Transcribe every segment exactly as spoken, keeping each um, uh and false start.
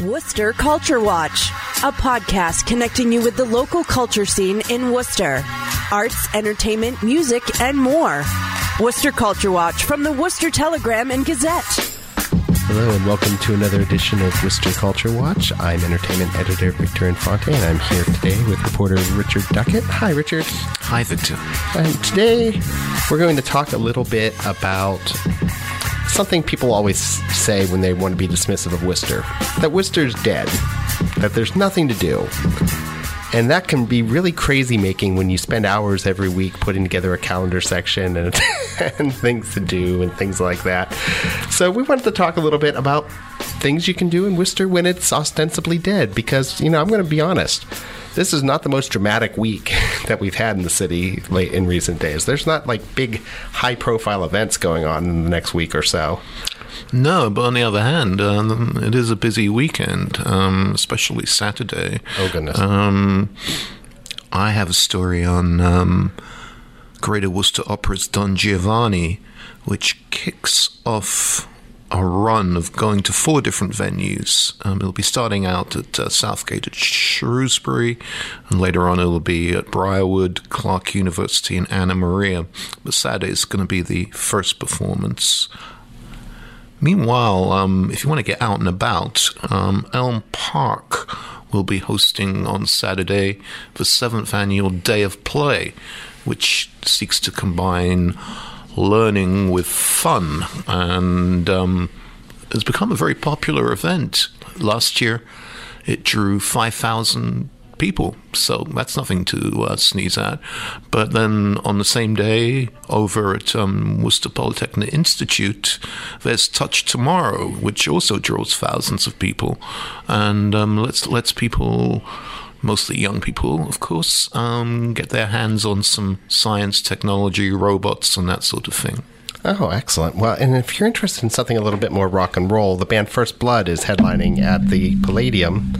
Worcester Culture Watch, a podcast connecting you with the local culture scene in Worcester. Arts, entertainment, music, and more. Worcester Culture Watch from the Worcester Telegram and Gazette. Hello and welcome to another edition of Worcester Culture Watch. I'm entertainment editor Victor Infante, and I'm here today with reporter Richard Duckett. Hi, Richard. Hi, Victor. And today we're going to talk a little bit about something people always say when they want to be dismissive of Worcester, that Worcester's dead, that there's nothing to do. And that can be really crazy making when you spend hours every week putting together a calendar section and, and things to do and things like that. So we wanted to talk a little bit about things you can do in Worcester when it's ostensibly dead. Because, you know, I'm going to be honest, this is not the most dramatic week that we've had in the city late in recent days. There's not like big high-profile events going on in the next week or so. No, but on the other hand, um, it is a busy weekend, um, especially Saturday. Oh, goodness. Um, I have a story on um, Greater Worcester Opera's Don Giovanni, which kicks off a run of going to four different venues. Um, it'll be starting out at uh, Southgate at Shrewsbury, and later on it'll be at Briarwood, Clark University, and Anna Maria. But Saturday is going to be the first performance. Meanwhile, um, if you want to get out and about, um, Elm Park will be hosting on Saturday the seventh annual Day of Play, which seeks to combine learning with fun, and um, has become a very popular event. Last year, it drew five thousand people, so that's nothing to uh, sneeze at. But then on the same day, over at um, Worcester Polytechnic Institute, there's Touch Tomorrow, which also draws thousands of people, and um, lets lets people, mostly young people, of course, um, get their hands on some science, technology, robots, and that sort of thing. Oh, excellent. Well, and if you're interested in something a little bit more rock and roll, the band First Blood is headlining at the Palladium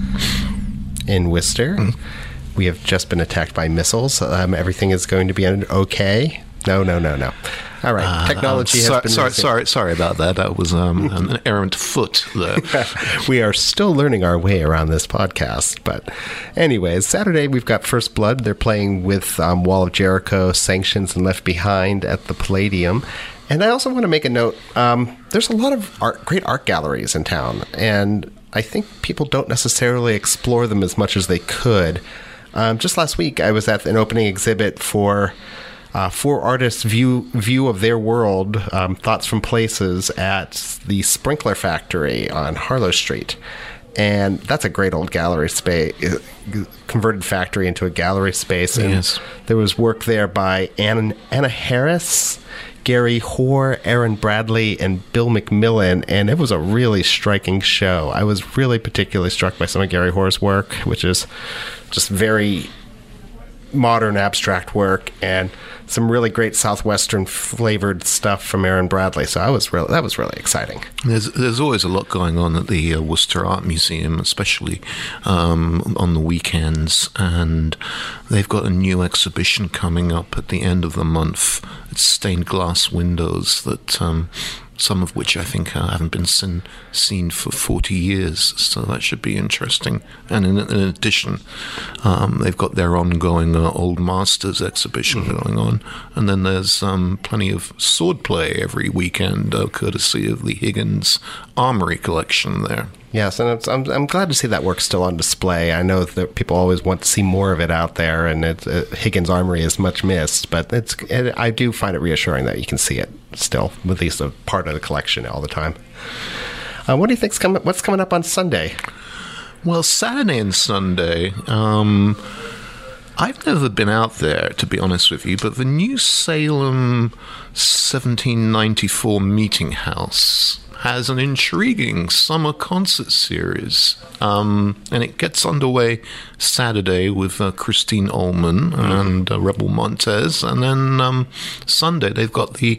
in Worcester. Mm. We have just been attacked by missiles. Um, everything is going to be okay. No, no, no, no. All right. Uh, Technology uh, so, has been... Sorry, sorry, sorry about that. That was um, an errant foot there. We are still learning our way around this podcast. But anyways, Saturday we've got First Blood. They're playing with um, Wall of Jericho, Sanctions, and Left Behind at the Palladium. And I also want to make a note. Um, there's a lot of art, great art galleries in town, and I think people don't necessarily explore them as much as they could. Um, just last week, I was at an opening exhibit for uh, four artists' view view of their world, um, thoughts from places at the Sprinkler Factory on Harlow Street. And that's a great old gallery space, converted factory into a gallery space. And yes. There was work there by Anna, Anna Harris, Gary Hoare, Aaron Bradley, and Bill McMillan, and it was a really striking show. I was really particularly struck by some of Gary Hoare's work, which is just very modern abstract work, and some really great Southwestern flavored stuff from Aaron Bradley. So I was really, that was really exciting. There's there's always a lot going on at the uh, Worcester Art Museum, especially um, on the weekends, and they've got a new exhibition coming up at the end of the month. It's stained glass windows that um, some of which I think uh, haven't been seen, seen for forty years, so that should be interesting. And in, in addition, um, they've got their ongoing uh, Old Masters exhibition mm-hmm. going on, and then there's um, plenty of swordplay every weekend, uh, courtesy of the Higgins Armory collection there. Yes, and it's, I'm I'm glad to see that work still on display. I know that people always want to see more of it out there, and it, uh, Higgins Armory is much missed, but it's it, I do find it reassuring that you can see it still, at least a part of the collection all the time. Uh, what do you think's coming? What's coming up on Sunday? Well, Saturday and Sunday, um, I've never been out there, to be honest with you, but the New Salem seventeen ninety-four Meeting House has an intriguing summer concert series, um, and it gets underway Saturday with uh, Christine Ullman mm. and uh, Rebel Montez, and then um, Sunday they've got the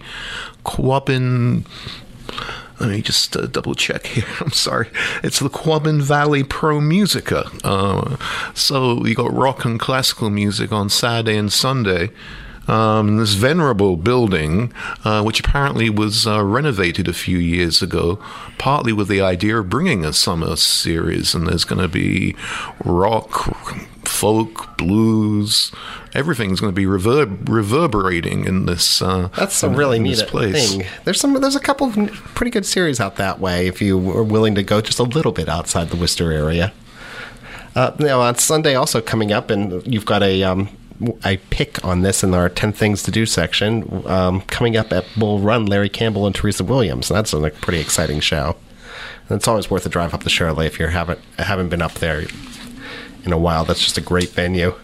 Quabbin. Let me just uh, double check here. I'm sorry. It's the Quabbin Valley Pro Musica. Uh, so you got rock and classical music on Saturday and Sunday. um, this venerable building, uh, which apparently was uh, renovated a few years ago, partly with the idea of bringing a summer series. And there's going to be rock, folk, blues, everything's going to be reverb- reverberating in this. Uh, That's a really in neat thing. There's some. There's a couple of pretty good series out that way if you are willing to go just a little bit outside the Worcester area. Uh, now on Sunday, also coming up, and you've got a um, a pick on this in our ten Things to Do section. Um, coming up at Bull Run, Larry Campbell and Teresa Williams. And that's a pretty exciting show. And it's always worth a drive up to Shirley if you haven't haven't been up there in a while. That's just a great venue.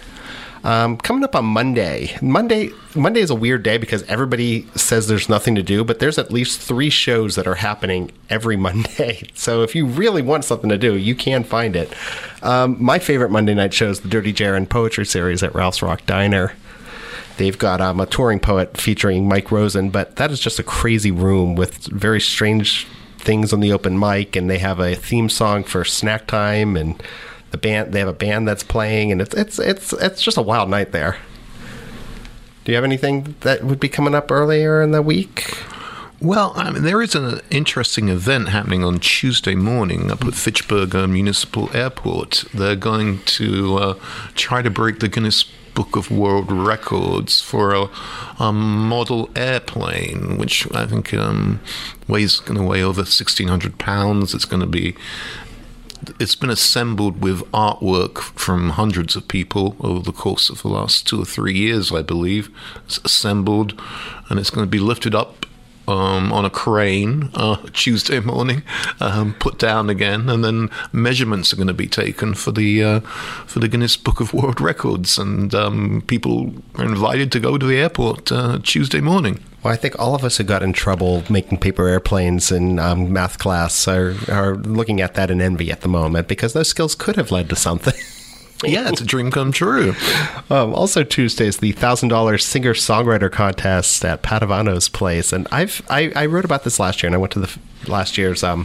Um, coming up on Monday. Monday Monday is a weird day because everybody says there's nothing to do, but there's at least three shows that are happening every Monday. So if you really want something to do, you can find it. Um, my favorite Monday night show is the Dirty Jaron Poetry Series at Ralph's Rock Diner. They've got um, a touring poet featuring Mike Rosen, but that is just a crazy room with very strange things on the open mic, and they have a theme song for snack time, and the band they have a band that's playing, and it's it's it's it's just a wild night there. Do you have anything that would be coming up earlier in the week? Well, I mean, there is an interesting event happening on Tuesday morning up at Fitchburg Municipal Airport. They're going to uh, try to break the Guinness Book of World Records for a, a model airplane, which I think um, weighs going to weigh over sixteen hundred pounds. It's going to be It's been assembled with artwork from hundreds of people over the course of the last two or three years, I believe. It's assembled, and it's going to be lifted up um, on a crane uh, Tuesday morning, um, put down again, and then measurements are going to be taken for the uh, for the Guinness Book of World Records, and um, people are invited to go to the airport uh, Tuesday morning. Well, I think all of us who got in trouble making paper airplanes in um, math class are, are looking at that in envy at the moment, because those skills could have led to something. Yeah, it's a dream come true. Um, also Tuesday is the one thousand dollars singer-songwriter contest at Padovano's place. And I've I, I wrote about this last year, and I went to the f- last year's um,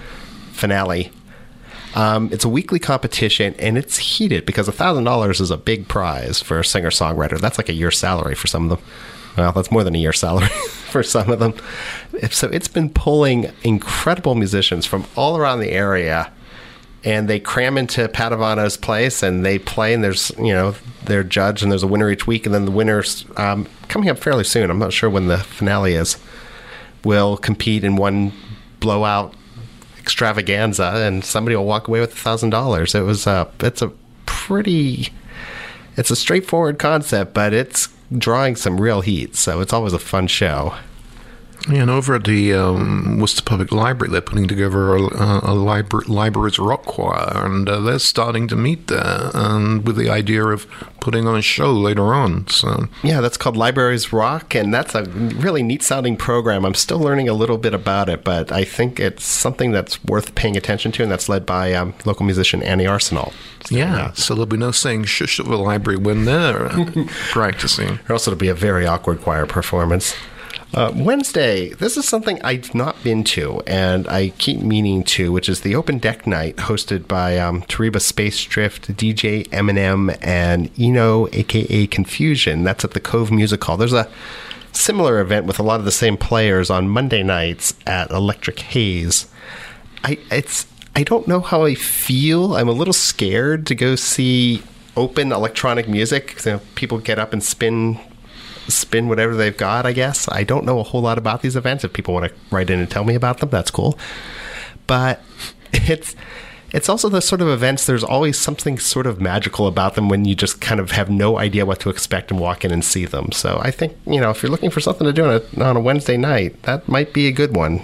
finale. Um, it's a weekly competition, and it's heated because one thousand dollars is a big prize for a singer-songwriter. That's like a year's salary for some of them. Well, that's more than a year's salary for some of them. So it's been pulling incredible musicians from all around the area, and they cram into Padovano's place, and they play, and there's, you know, they're judged, and there's a winner each week, and then the winners, um, coming up fairly soon, I'm not sure when the finale is, will compete in one blowout extravaganza, and somebody will walk away with one thousand dollars. It was, uh, it's a pretty, it's a straightforward concept, but it's drawing some real heat, so it's always a fun show. Yeah, and over at the um, Worcester Public Library, they're putting together a, a libra- library's rock choir, and uh, they're starting to meet there, and with the idea of putting on a show later on. So yeah, that's called Libraries Rock, and that's a really neat-sounding program. I'm still learning a little bit about it, but I think it's something that's worth paying attention to, and that's led by um, local musician Annie Arsenal. So, yeah, yeah, so there'll be no saying shush at the library when they're uh, practicing. Or else it'll be a very awkward choir performance. Uh, Wednesday, this is something I've not been to, and I keep meaning to, which is the Open Deck Night hosted by um, Tariba Space Drift, D J Eminem, and Eno, a k a. Confusion. That's at the Cove Music Hall. There's a similar event with a lot of the same players on Monday nights at Electric Haze. I it's I don't know how I feel. I'm a little scared to go see open electronic music. You know, people get up and spin spin whatever they've got, I guess. I don't know a whole lot about these events. If people want to write in and tell me about them, that's cool. But it's it's also the sort of events, there's always something sort of magical about them when you just kind of have no idea what to expect and walk in and see them. So I think, you know, if you're looking for something to do on a, on a Wednesday night, that might be a good one.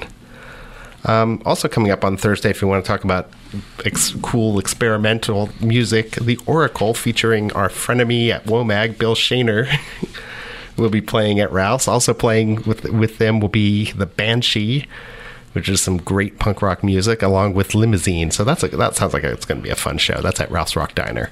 Um, also coming up on Thursday, if you want to talk about ex- cool experimental music, The Oracle, featuring our frenemy at WOMAG, Bill Shaner, will be playing at Ralph's. Also playing with with them will be the Banshee, which is some great punk rock music, along with Limousine. So that's a, that sounds like it's going to be a fun show. That's at Ralph's Rock Diner.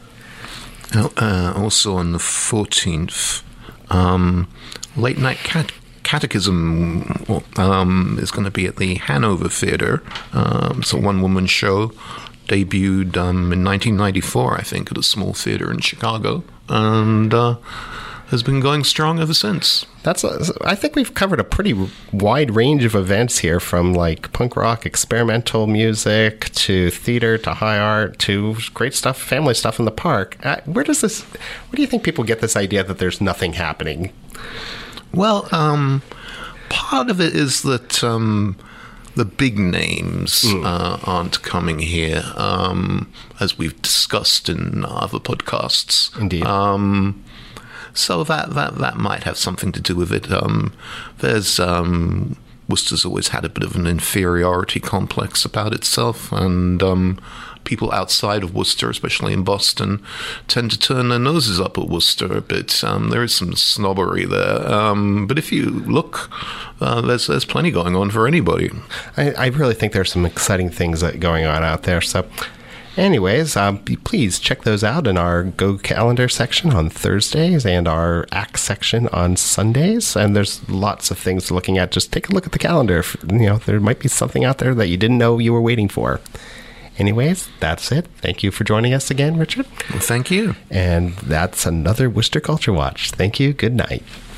Uh, also on the fourteenth, um, Late Night Cat- Catechism um, is going to be at the Hanover Theatre. Um, it's a one-woman show, debuted um, in nineteen ninety-four, I think, at a small theatre in Chicago. And Uh, has been going strong ever since. That's. A, I think we've covered a pretty wide range of events here, from like punk rock, experimental music, to theater, to high art, to great stuff, family stuff in the park. Uh, where does this? Where do you think people get this idea that there's nothing happening? Well, um, part of it is that um, the big names mm. uh, aren't coming here, um, as we've discussed in other podcasts. Indeed. Um, so that, that, that might have something to do with it. Um, there's um, Worcester's always had a bit of an inferiority complex about itself, and um, people outside of Worcester, especially in Boston, tend to turn their noses up at Worcester a bit. Um, there is some snobbery there. Um, but if you look, uh, there's there's plenty going on for anybody. I, I really think there's some exciting things that going on out there. So anyways, um, please check those out in our Go Calendar section on Thursdays and our Act section on Sundays. And there's lots of things looking at. Just take a look at the calendar. You know, there might be something out there that you didn't know you were waiting for. Anyways, that's it. Thank you for joining us again, Richard. Well, thank you. And that's another Worcester Culture Watch. Thank you. Good night.